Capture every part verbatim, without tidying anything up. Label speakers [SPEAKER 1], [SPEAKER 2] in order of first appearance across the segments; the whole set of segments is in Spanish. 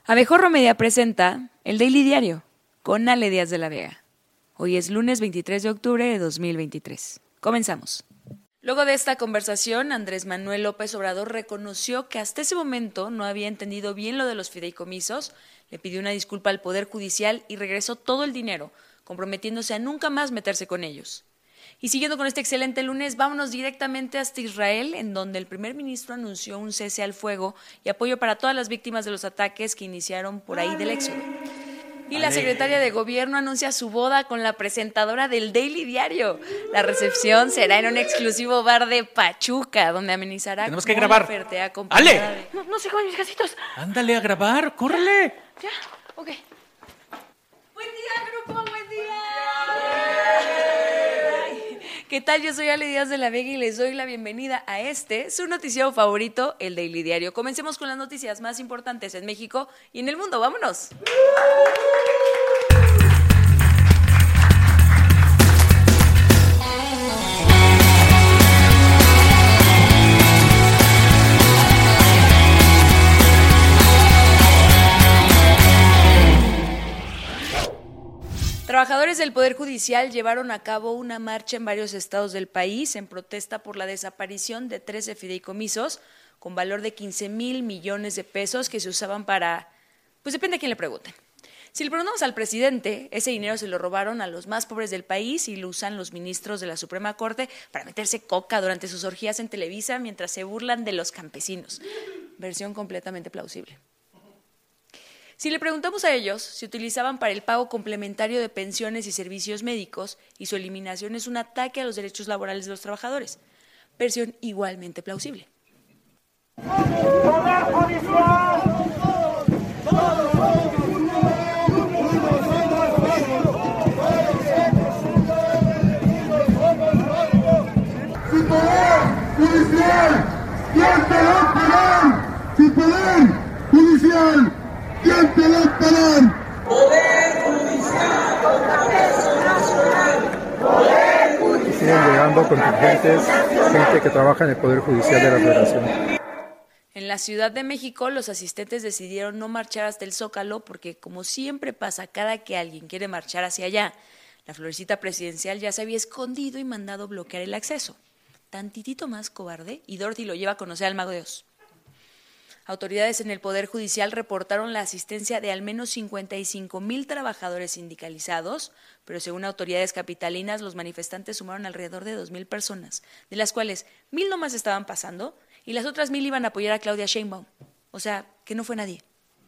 [SPEAKER 1] Abejorro Media presenta el Daily Diario con Ale Díaz de la Vega. Hoy es lunes veintitrés de octubre de dos mil veintitrés. Comenzamos. Luego de esta conversación, Andrés Manuel López Obrador reconoció que hasta ese momento no había entendido bien lo de los fideicomisos, le pidió una disculpa al Poder Judicial y regresó todo el dinero, comprometiéndose a nunca más meterse con ellos. Y siguiendo con este excelente lunes, vámonos directamente hasta Israel, en donde el primer ministro anunció un cese al fuego y apoyo para todas las víctimas de los ataques que iniciaron por ahí del éxodo. Y la secretaria de Gobierno anuncia su boda con la presentadora del Daily Diario. La recepción será en un exclusivo bar de Pachuca, donde amenizará.
[SPEAKER 2] Tenemos que grabar. ¡Ale!
[SPEAKER 1] De... No, no sigo a mis gasitos.
[SPEAKER 2] Ándale a grabar, córrele.
[SPEAKER 1] Ya, ok. Buen día, grupo, buen día. ¿Qué tal? Yo soy Ale Díaz de la Vega y les doy la bienvenida a este, su noticiero favorito, el Daily Diario. Comencemos con las noticias más importantes en México y en el mundo. ¡Vámonos! Trabajadores del Poder Judicial llevaron a cabo una marcha en varios estados del país en protesta por la desaparición de trece fideicomisos con valor de quince mil millones de pesos que se usaban para, pues depende a quién le pregunten. Si le preguntamos al presidente, ese dinero se lo robaron a los más pobres del país y lo usan los ministros de la Suprema Corte para meterse coca durante sus orgías en Televisa mientras se burlan de los campesinos. Versión completamente plausible. Si le preguntamos a ellos, se utilizaban para el pago complementario de pensiones y servicios médicos y su eliminación es un ataque a los derechos laborales de los trabajadores. Versión igualmente plausible.
[SPEAKER 3] ¡Poder Judicial! ¡Sin poder judicial! ¿Quién te lo pagará? ¡Sin poder judicial! ¿Quién te lo pagará?
[SPEAKER 4] Poder Judicial, Congreso Nacional, Poder Judicial.
[SPEAKER 5] Siguen llegando contingentes, gente que trabaja en el Poder Judicial de la Federación.
[SPEAKER 1] En la Ciudad de México, los asistentes decidieron no marchar hasta el Zócalo porque, como siempre pasa cada que alguien quiere marchar hacia allá, la florecita presidencial ya se había escondido y mandado bloquear el acceso. Tantitito más cobarde, y Dorothy lo lleva a conocer al Mago de Oz. Autoridades en el Poder Judicial reportaron la asistencia de al menos cincuenta y cinco mil trabajadores sindicalizados, pero según autoridades capitalinas, los manifestantes sumaron alrededor de dos mil personas, de las cuales mil nomás estaban pasando y las otras mil iban a apoyar a Claudia Sheinbaum. O sea, que no fue nadie.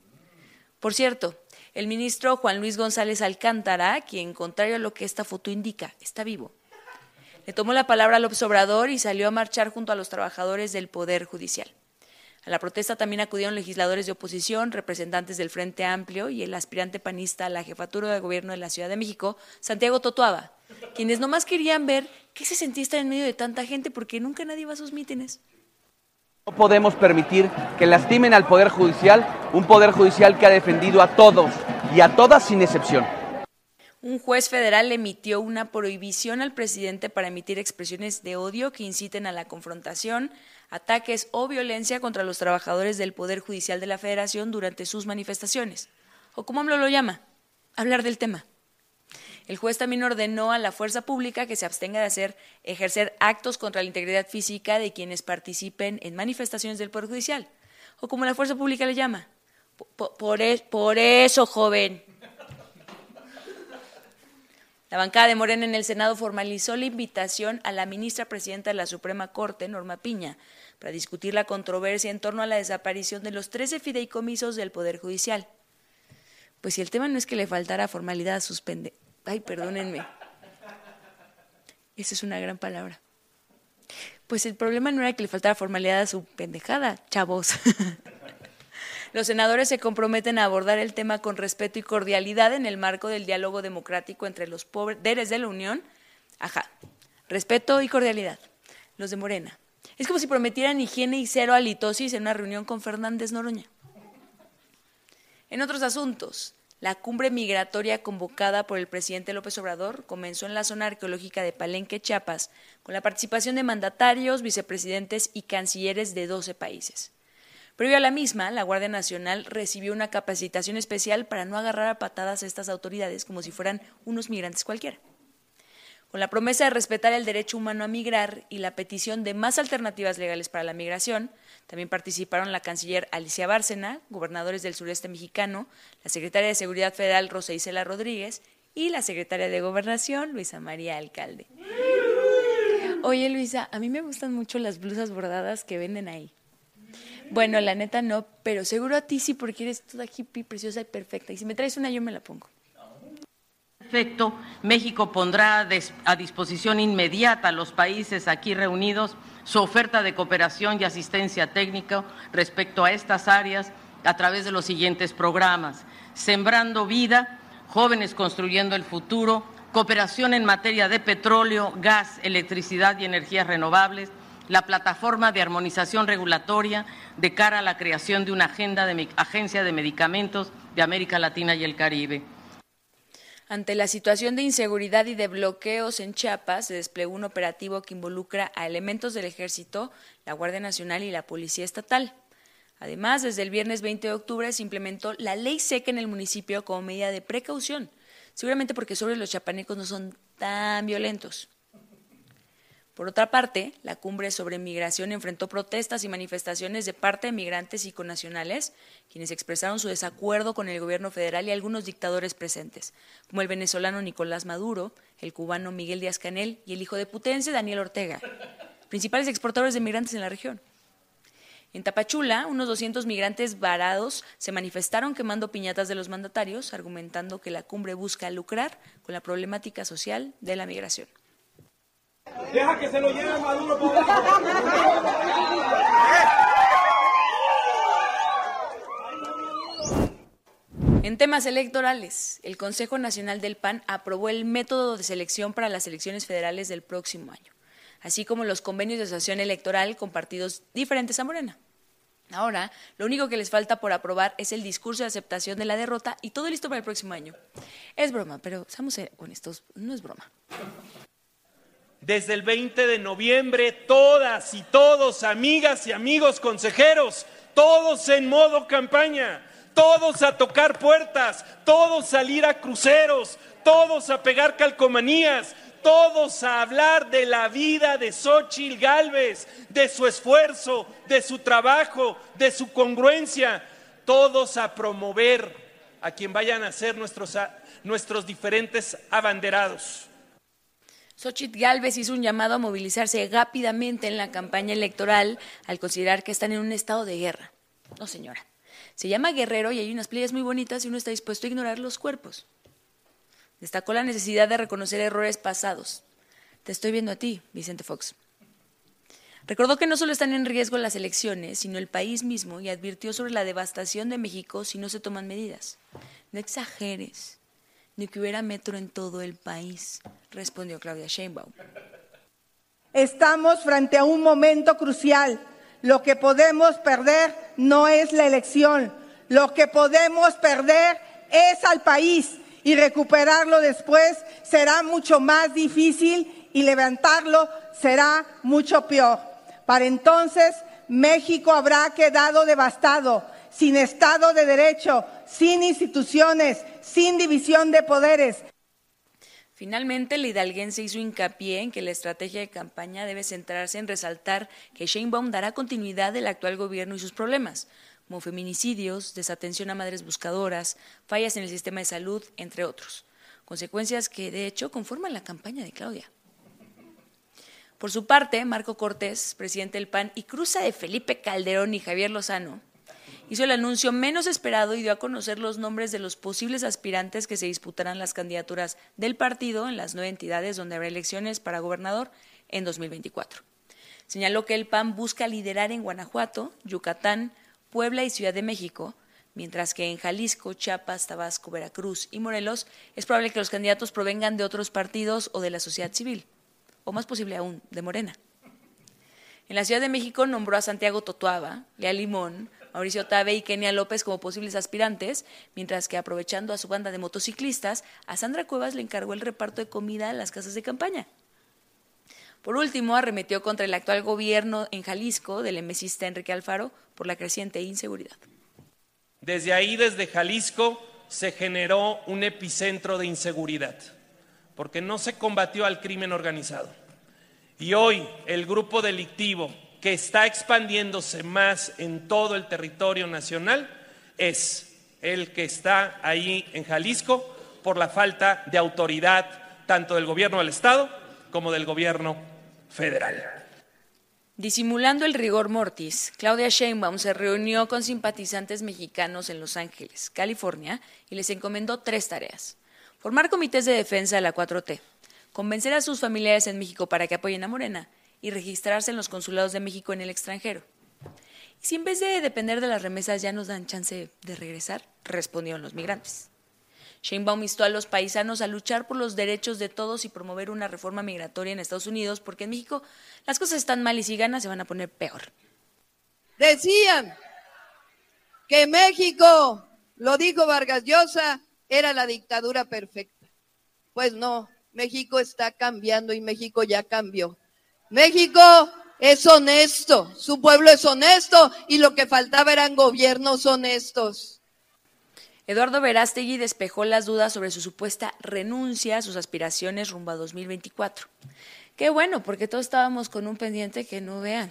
[SPEAKER 1] Por cierto, el ministro Juan Luis González Alcántara, quien, contrario a lo que esta foto indica, está vivo, le tomó la palabra a López Obrador y salió a marchar junto a los trabajadores del Poder Judicial. A la protesta también acudieron legisladores de oposición, representantes del Frente Amplio y el aspirante panista a la jefatura de gobierno de la Ciudad de México, Santiago Totoaba, quienes nomás querían ver qué se sentía estar en medio de tanta gente porque nunca nadie va a sus mítines.
[SPEAKER 6] No podemos permitir que lastimen al Poder Judicial, un Poder Judicial que ha defendido a todos y a todas sin excepción.
[SPEAKER 1] Un juez federal emitió una prohibición al presidente para emitir expresiones de odio que inciten a la confrontación, ataques o violencia contra los trabajadores del Poder Judicial de la Federación durante sus manifestaciones, o como AMLO lo llama, hablar del tema. El juez también ordenó a la fuerza pública que se abstenga de hacer ejercer actos contra la integridad física de quienes participen en manifestaciones del Poder Judicial, o como la fuerza pública le llama, por, por, por eso, joven. La bancada de Morena en el Senado formalizó la invitación a la ministra presidenta de la Suprema Corte, Norma Piña, para discutir la controversia en torno a la desaparición de los trece fideicomisos del Poder Judicial. Pues si el tema no es que le faltara formalidad a sus pende... Ay, perdónenme. Esa es una gran palabra. Pues el problema no era que le faltara formalidad a su pendejada, chavos. Los senadores se comprometen a abordar el tema con respeto y cordialidad en el marco del diálogo democrático entre los poderes de la Unión. Ajá, respeto y cordialidad. Los de Morena. Es como si prometieran higiene y cero halitosis en una reunión con Fernández Noroña. En otros asuntos, la cumbre migratoria convocada por el presidente López Obrador comenzó en la zona arqueológica de Palenque, Chiapas, con la participación de mandatarios, vicepresidentes y cancilleres de doce países. Previo a la misma, la Guardia Nacional recibió una capacitación especial para no agarrar a patadas a estas autoridades como si fueran unos migrantes cualquiera. Con la promesa de respetar el derecho humano a migrar y la petición de más alternativas legales para la migración, también participaron la canciller Alicia Bárcena, gobernadores del sureste mexicano, la secretaria de Seguridad Federal Rosa Isela Rodríguez y la secretaria de Gobernación Luisa María Alcalde. Oye, Luisa, a mí me gustan mucho las blusas bordadas que venden ahí. Bueno, la neta no, pero seguro a ti sí, porque eres toda hippie, preciosa y perfecta. Y si me traes una, yo me la pongo.
[SPEAKER 7] Efecto, México pondrá a disposición inmediata a los países aquí reunidos su oferta de cooperación y asistencia técnica respecto a estas áreas a través de los siguientes programas: Sembrando Vida, Jóvenes Construyendo el Futuro, cooperación en materia de petróleo, gas, electricidad y energías renovables, la plataforma de armonización regulatoria de cara a la creación de una agenda de agencia de medicamentos de América Latina y el Caribe.
[SPEAKER 1] Ante la situación de inseguridad y de bloqueos en Chiapas, se desplegó un operativo que involucra a elementos del Ejército, la Guardia Nacional y la Policía Estatal. Además, desde el viernes veinte de octubre se implementó la ley seca en el municipio como medida de precaución, seguramente porque sobre los chiapanecos no son tan violentos. Por otra parte, la cumbre sobre migración enfrentó protestas y manifestaciones de parte de migrantes y connacionales, quienes expresaron su desacuerdo con el gobierno federal y algunos dictadores presentes, como el venezolano Nicolás Maduro, el cubano Miguel Díaz-Canel y el hijo de Putense Daniel Ortega, principales exportadores de migrantes en la región. En Tapachula, unos doscientos migrantes varados se manifestaron quemando piñatas de los mandatarios, argumentando que la cumbre busca lucrar con la problemática social de la migración.
[SPEAKER 3] Deja que se lo lleve Maduro por
[SPEAKER 1] En temas electorales, el Consejo Nacional del P A N aprobó el método de selección para las elecciones federales del próximo año, así como los convenios de asociación electoral con partidos diferentes a Morena. Ahora, lo único que les falta por aprobar es el discurso de aceptación de la derrota y todo listo para el próximo año. Es broma, pero seamos honestos, no es broma.
[SPEAKER 8] Desde el veinte de noviembre, todas y todos, amigas y amigos consejeros, todos en modo campaña, todos a tocar puertas, todos salir a cruceros, todos a pegar calcomanías, todos a hablar de la vida de Xóchitl Gálvez, de su esfuerzo, de su trabajo, de su congruencia, todos a promover a quien vayan a ser nuestros, a, nuestros diferentes abanderados.
[SPEAKER 1] Xóchitl Gálvez hizo un llamado a movilizarse rápidamente en la campaña electoral al considerar que están en un estado de guerra. No, señora. Se llama Guerrero y hay unas playas muy bonitas y uno está dispuesto a ignorar los cuerpos. Destacó la necesidad de reconocer errores pasados. Te estoy viendo a ti, Vicente Fox. Recordó que no solo están en riesgo las elecciones, sino el país mismo, y advirtió sobre la devastación de México si no se toman medidas. No exageres. Ni que hubiera metro en todo el país, respondió Claudia Sheinbaum.
[SPEAKER 9] Estamos frente a un momento crucial. Lo que podemos perder no es la elección. Lo que podemos perder es al país y recuperarlo después será mucho más difícil y levantarlo será mucho peor. Para entonces, México habrá quedado devastado, sin Estado de Derecho, sin instituciones, sin división de poderes.
[SPEAKER 1] Finalmente, la hidalguense hizo hincapié en que la estrategia de campaña debe centrarse en resaltar que Sheinbaum dará continuidad del actual gobierno y sus problemas, como feminicidios, desatención a madres buscadoras, fallas en el sistema de salud, entre otros. Consecuencias que, de hecho, conforman la campaña de Claudia. Por su parte, Marco Cortés, presidente del P A N y cruza de Felipe Calderón y Javier Lozano, hizo el anuncio menos esperado y dio a conocer los nombres de los posibles aspirantes que se disputarán las candidaturas del partido en las nueve entidades donde habrá elecciones para gobernador en dos mil veinticuatro. Señaló que el P A N busca liderar en Guanajuato, Yucatán, Puebla y Ciudad de México, mientras que en Jalisco, Chiapas, Tabasco, Veracruz y Morelos es probable que los candidatos provengan de otros partidos o de la sociedad civil, o más posible aún, de Morena. En la Ciudad de México nombró a Santiago Totoaba, Lea Limón, Mauricio Tabe y Kenia López como posibles aspirantes, mientras que, aprovechando a su banda de motociclistas, a Sandra Cuevas le encargó el reparto de comida a las casas de campaña. Por último, arremetió contra el actual gobierno en Jalisco del emesista Enrique Alfaro por la creciente inseguridad.
[SPEAKER 8] Desde ahí, desde Jalisco, se generó un epicentro de inseguridad, porque no se combatió al crimen organizado. Y hoy el grupo delictivo que está expandiéndose más en todo el territorio nacional es el que está ahí en Jalisco por la falta de autoridad tanto del gobierno del Estado como del gobierno federal.
[SPEAKER 1] Disimulando el rigor mortis, Claudia Sheinbaum se reunió con simpatizantes mexicanos en Los Ángeles, California, y les encomendó tres tareas: formar comités de defensa de la cuatro T, convencer a sus familiares en México para que apoyen a Morena y registrarse en los consulados de México en el extranjero. Y si en vez de depender de las remesas ya nos dan chance de regresar, respondieron los migrantes. Sheinbaum instó a los paisanos a luchar por los derechos de todos y promover una reforma migratoria en Estados Unidos, porque en México las cosas están mal y si ganan se van a poner peor.
[SPEAKER 10] Decían que México, lo dijo Vargas Llosa, era la dictadura perfecta. Pues no, México está cambiando y México ya cambió. México es honesto, su pueblo es honesto y lo que faltaba eran gobiernos honestos.
[SPEAKER 1] Eduardo Verástegui despejó las dudas sobre su supuesta renuncia a sus aspiraciones rumbo a dos mil veinticuatro. Qué bueno, porque todos estábamos con un pendiente que no vean.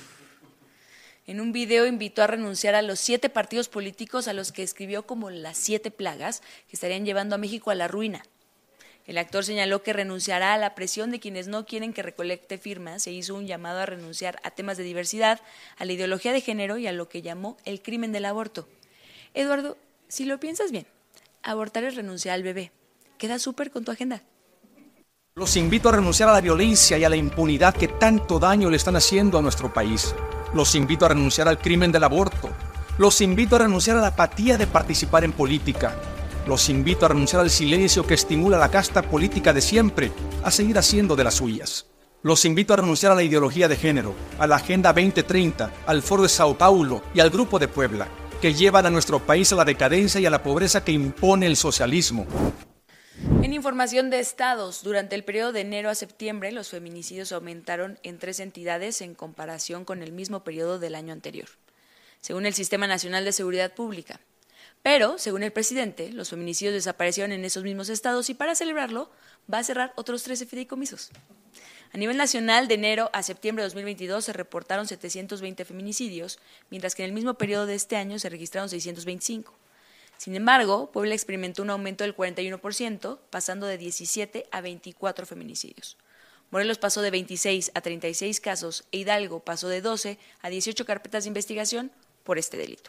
[SPEAKER 1] En un video invitó a renunciar a los siete partidos políticos a los que escribió como las siete plagas que estarían llevando a México a la ruina. El actor señaló que renunciará a la presión de quienes no quieren que recolecte firmas e hizo un llamado a renunciar a temas de diversidad, a la ideología de género y a lo que llamó el crimen del aborto. Eduardo, si lo piensas bien, abortar es renunciar al bebé. Queda súper con tu agenda.
[SPEAKER 11] Los invito a renunciar a la violencia y a la impunidad que tanto daño le están haciendo a nuestro país. Los invito a renunciar al crimen del aborto. Los invito a renunciar a la apatía de participar en política. Los invito a renunciar al silencio que estimula a la casta política de siempre a seguir haciendo de las suyas. Los invito a renunciar a la ideología de género, a la Agenda veinte treinta, al Foro de Sao Paulo y al Grupo de Puebla, que llevan a nuestro país a la decadencia y a la pobreza que impone el socialismo.
[SPEAKER 1] En información de estados, durante el periodo de enero a septiembre, los feminicidios aumentaron en tres entidades en comparación con el mismo periodo del año anterior, según el Sistema Nacional de Seguridad Pública. Pero, según el presidente, los feminicidios desaparecieron en esos mismos estados y para celebrarlo va a cerrar otros trece fideicomisos. A nivel nacional, de enero a septiembre de dos mil veintidós se reportaron setecientos veinte feminicidios, mientras que en el mismo periodo de este año se registraron seiscientos veinticinco. Sin embargo, Puebla experimentó un aumento del cuarenta y uno por ciento, pasando de diecisiete a veinticuatro feminicidios. Morelos pasó de veintiséis a treinta y seis casos e Hidalgo pasó de doce a dieciocho carpetas de investigación por este delito.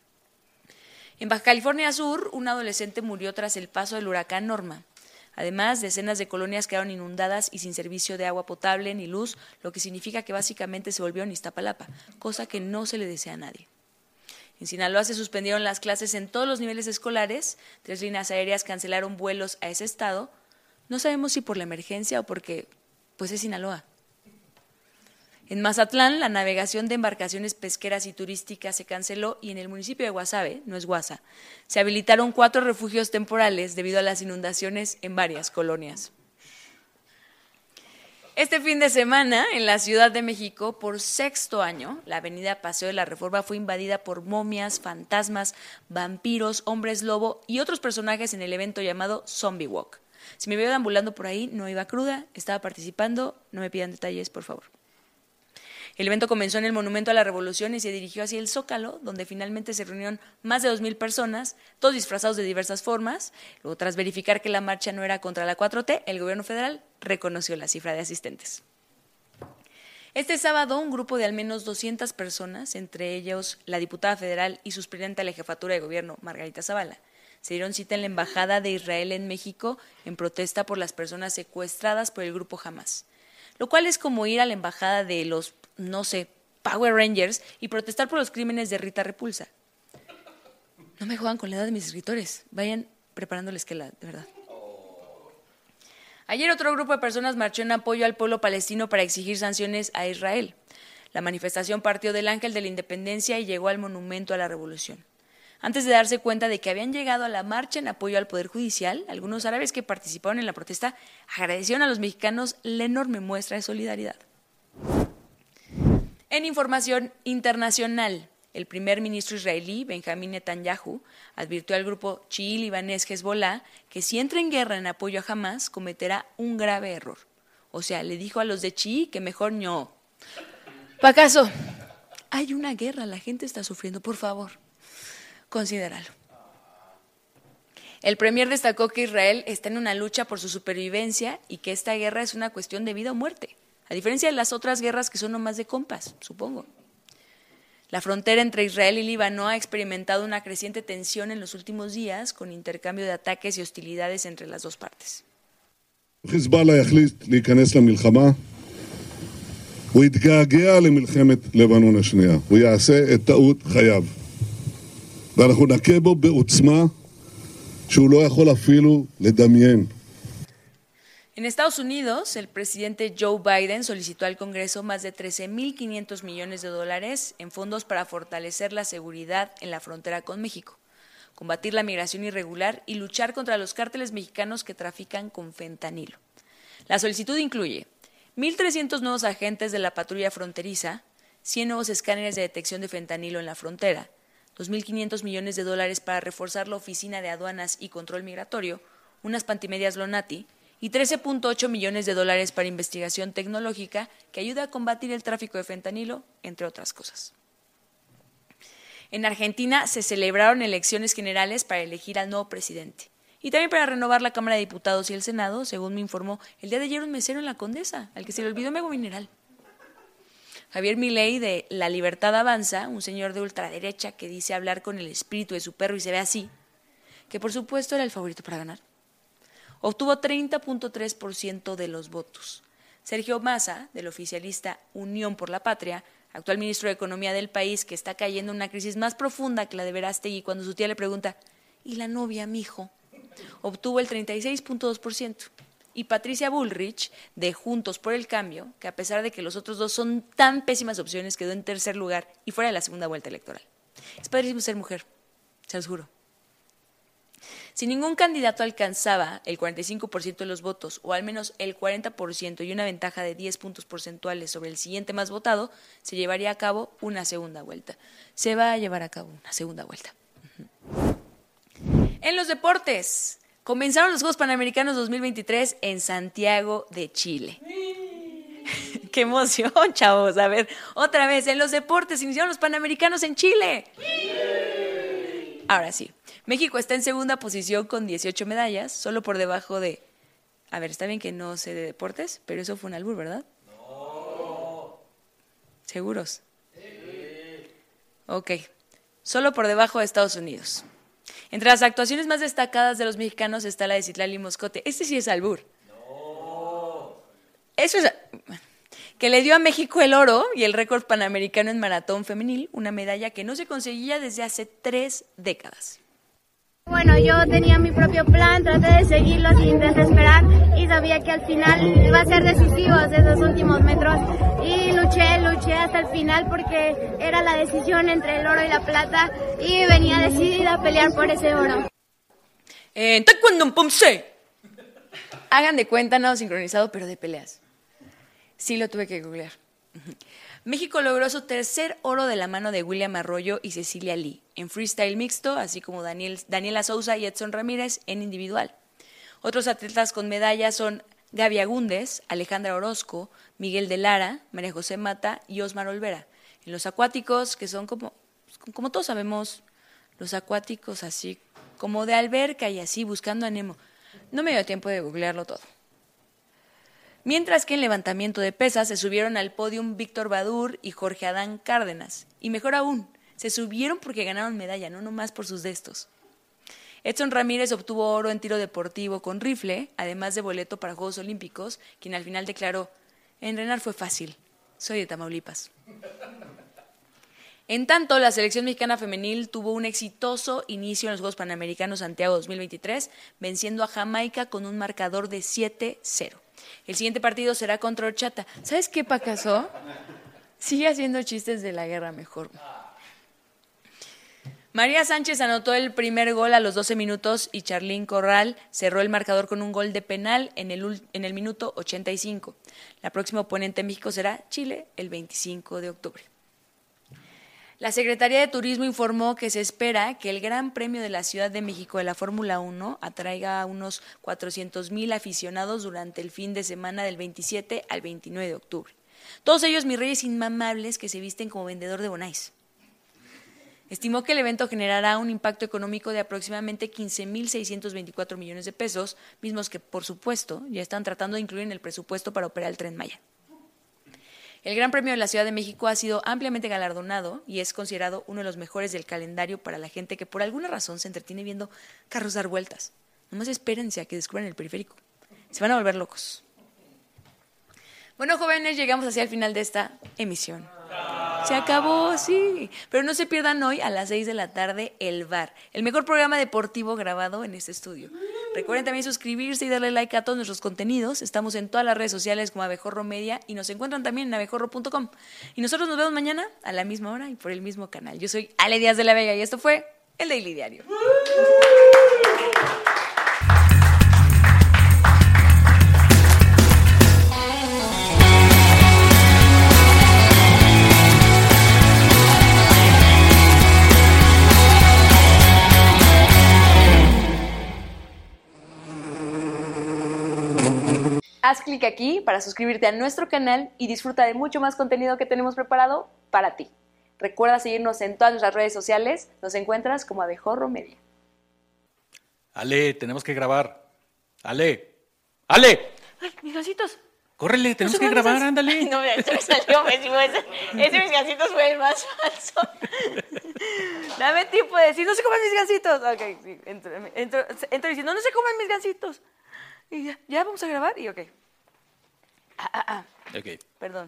[SPEAKER 1] En Baja California Sur, un adolescente murió tras el paso del huracán Norma. Además, decenas de colonias quedaron inundadas y sin servicio de agua potable ni luz, lo que significa que básicamente se volvió en Iztapalapa, cosa que no se le desea a nadie. En Sinaloa se suspendieron las clases en todos los niveles escolares, tres líneas aéreas cancelaron vuelos a ese estado, no sabemos si por la emergencia o porque, pues es Sinaloa. En Mazatlán, la navegación de embarcaciones pesqueras y turísticas se canceló y en el municipio de Guasave, no es Guasa, se habilitaron cuatro refugios temporales debido a las inundaciones en varias colonias. Este fin de semana, en la Ciudad de México, por sexto año, la avenida Paseo de la Reforma fue invadida por momias, fantasmas, vampiros, hombres lobo y otros personajes en el evento llamado Zombie Walk. Si me veo deambulando por ahí, no iba cruda, estaba participando, no me pidan detalles, por favor. El evento comenzó en el Monumento a la Revolución y se dirigió hacia el Zócalo, donde finalmente se reunieron más de dos mil personas, todos disfrazados de diversas formas. Luego, tras verificar que la marcha no era contra la cuatro T, el gobierno federal reconoció la cifra de asistentes. Este sábado, un grupo de al menos doscientas personas, entre ellos la diputada federal y suspirante a la jefatura de gobierno, Margarita Zavala, se dieron cita en la Embajada de Israel en México en protesta por las personas secuestradas por el grupo Hamas, lo cual es como ir a la embajada de los, no sé, Power Rangers y protestar por los crímenes de Rita Repulsa. No me juegan con la edad de mis escritores, vayan preparándoles que la, de verdad. Ayer otro grupo de personas marchó en apoyo al pueblo palestino para exigir sanciones a Israel. La manifestación partió del Ángel de la Independencia y llegó al Monumento a la Revolución. Antes de darse cuenta de que habían llegado a la marcha en apoyo al Poder Judicial, algunos árabes que participaron en la protesta agradecieron a los mexicanos la enorme muestra de solidaridad. En información internacional, el primer ministro israelí, Benjamín Netanyahu, advirtió al grupo chií libanés Hezbollah que si entra en guerra en apoyo a Hamás, cometerá un grave error. O sea, le dijo a los de chií que mejor no. ¿Pa' acaso? Hay una guerra, la gente está sufriendo, por favor, considéralo. El premier destacó que Israel está en una lucha por su supervivencia y que esta guerra es una cuestión de vida o muerte, a diferencia de las otras guerras que son nomás de compas, supongo. La frontera entre Israel y Líbano ha experimentado una creciente tensión en los últimos días, con intercambio de ataques y hostilidades entre las dos partes.
[SPEAKER 12] חיזבאללה יחליט להיכנס למלחמה, הוא יתגעגע למלחמת לבנון השנייה, הוא יעשה את טעות חייו, ואנחנו נכה בו בעוצמה שהוא לא יכול אפילו לדמיין.
[SPEAKER 1] En Estados Unidos, el presidente Joe Biden solicitó al Congreso más de trece mil quinientos millones de dólares en fondos para fortalecer la seguridad en la frontera con México, combatir la migración irregular y luchar contra los cárteles mexicanos que trafican con fentanilo. La solicitud incluye mil trescientos nuevos agentes de la patrulla fronteriza, cien nuevos escáneres de detección de fentanilo en la frontera, dos mil quinientos millones de dólares para reforzar la Oficina de Aduanas y Control Migratorio, unas pantimedias Lonati, y trece punto ocho millones de dólares para investigación tecnológica que ayuda a combatir el tráfico de fentanilo, entre otras cosas. En Argentina se celebraron elecciones generales para elegir al nuevo presidente y también para renovar la Cámara de Diputados y el Senado, según me informó el día de ayer un mesero en La Condesa, al que se le olvidó mi agua mineral. Javier Milei de La Libertad Avanza, un señor de ultraderecha que dice hablar con el espíritu de su perro y se ve así, que por supuesto era el favorito para ganar, obtuvo treinta punto tres por ciento de los votos. Sergio Massa, del oficialista Unión por la Patria, actual ministro de Economía del país, que está cayendo en una crisis más profunda que la de Verástegui cuando su tía le pregunta, ¿y la novia, mijo? Obtuvo el treinta y seis punto dos por ciento. Y Patricia Bullrich, de Juntos por el Cambio, que a pesar de que los otros dos son tan pésimas opciones, quedó en tercer lugar y fuera de la segunda vuelta electoral. Es padrísimo ser mujer, se los juro. Si ningún candidato alcanzaba el cuarenta y cinco por ciento de los votos, o al menos el cuarenta por ciento y una ventaja de diez puntos porcentuales sobre el siguiente más votado, se llevaría a cabo una segunda vuelta. Se va a llevar a cabo una segunda vuelta. En los deportes, comenzaron los Juegos Panamericanos dos mil veintitrés en Santiago de Chile. ¡Qué emoción, chavos! A ver, otra vez, en los deportes iniciaron los Panamericanos en Chile. Ahora sí, México está en segunda posición con dieciocho medallas, solo por debajo de... A ver, está bien que no sé de deportes, pero eso fue un albur, ¿verdad? No. ¿Seguros? Sí. Ok, solo por debajo de Estados Unidos. Entre las actuaciones más destacadas de los mexicanos está la de Citlali Moscote. Este sí es albur. No. Eso es... que le dio a México el oro y el récord panamericano en maratón femenil, una medalla que no se conseguía desde hace tres décadas.
[SPEAKER 13] Bueno, yo tenía mi propio plan, traté de seguirlo sin desesperar y sabía que al final iba a ser decisivo esos últimos metros y luché, luché hasta el final porque era la decisión entre el oro y la plata y venía decidida a pelear por ese oro.
[SPEAKER 1] Eh, taekwondo pomse. Hagan de cuenta, nada sincronizado, pero de peleas. Sí lo tuve que googlear. México logró su tercer oro de la mano de William Arroyo y Cecilia Lee en freestyle mixto, así como Daniel, Daniela Souza y Edson Ramírez en individual. Otros atletas con medallas son Gaby Agúndez, Alejandra Orozco, Miguel de Lara, María José Mata y Osmar Olvera. En los acuáticos, que son como, como todos sabemos, los acuáticos así como de alberca y así, buscando a Nemo. No me dio tiempo de googlearlo todo. Mientras que en levantamiento de pesas se subieron al podium Víctor Badur y Jorge Adán Cárdenas. Y mejor aún, se subieron porque ganaron medalla, no nomás por sus destos. Edson Ramírez obtuvo oro en tiro deportivo con rifle, además de boleto para Juegos Olímpicos, quien al final declaró, entrenar fue fácil, soy de Tamaulipas. En tanto, la selección mexicana femenil tuvo un exitoso inicio en los Juegos Panamericanos Santiago dos mil veintitrés, venciendo a Jamaica con un marcador de siete cero. El siguiente partido será contra Horchata. ¿Sabes qué, Pacaso? Sigue haciendo chistes de la guerra mejor. María Sánchez anotó el primer gol a los doce minutos y Charlín Corral cerró el marcador con un gol de penal en el, en el minuto ochenta y cinco. La próxima oponente en México será Chile el veinticinco de octubre. La Secretaría de Turismo informó que se espera que el Gran Premio de la Ciudad de México de la Fórmula uno atraiga a unos cuatrocientos mil aficionados durante el fin de semana del veintisiete al veintinueve de octubre. Todos ellos mis reyes inmamables que se visten como vendedor de bonais. Estimó que el evento generará un impacto económico de aproximadamente quince mil seiscientos veinticuatro millones de pesos, mismos que, por supuesto, ya están tratando de incluir en el presupuesto para operar el Tren Maya. El Gran Premio de la Ciudad de México ha sido ampliamente galardonado y es considerado uno de los mejores del calendario para la gente que por alguna razón se entretiene viendo carros dar vueltas. Nomás espérense a que descubran el periférico. Se van a volver locos. Bueno, jóvenes, llegamos hacia el final de esta emisión. Se acabó, sí. Pero no se pierdan hoy a las seis de la tarde El Bar, el mejor programa deportivo grabado en este estudio. Recuerden también suscribirse y darle like a todos nuestros contenidos. Estamos en todas las redes sociales como Abejorro Media y nos encuentran también en abejorro punto com. Y nosotros nos vemos mañana a la misma hora y por el mismo canal. Yo soy Ale Díaz de la Vega y esto fue El Daily Diario. Haz clic aquí para suscribirte a nuestro canal y disfruta de mucho más contenido que tenemos preparado para ti. Recuerda seguirnos en todas nuestras redes sociales. Nos encuentras como Abejorro Media.
[SPEAKER 2] Ale, tenemos que grabar. Ale. ¡Ale!
[SPEAKER 1] ¡Ay, mis gasitos!
[SPEAKER 2] Córrele, tenemos
[SPEAKER 1] No
[SPEAKER 2] que
[SPEAKER 1] se
[SPEAKER 2] grabar,
[SPEAKER 1] esas...
[SPEAKER 2] ándale.
[SPEAKER 1] Ay, no, eso me salió pésimo. Ese, ese mis gasitos fue el más falso. Dame tiempo de decir, no se coman mis gasitos. Ok, sí, entro, entro, entro diciendo, no se coman mis gasitos. Y ya, ya vamos a grabar y ok. Ah, ah, ah.
[SPEAKER 2] Ok.
[SPEAKER 1] Perdón.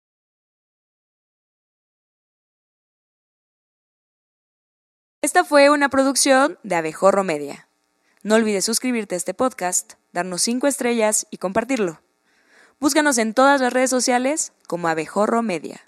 [SPEAKER 1] Esta fue una producción de Abejorro Media. No olvides suscribirte a este podcast, darnos cinco estrellas y compartirlo. Búscanos en todas las redes sociales como Abejorro Media.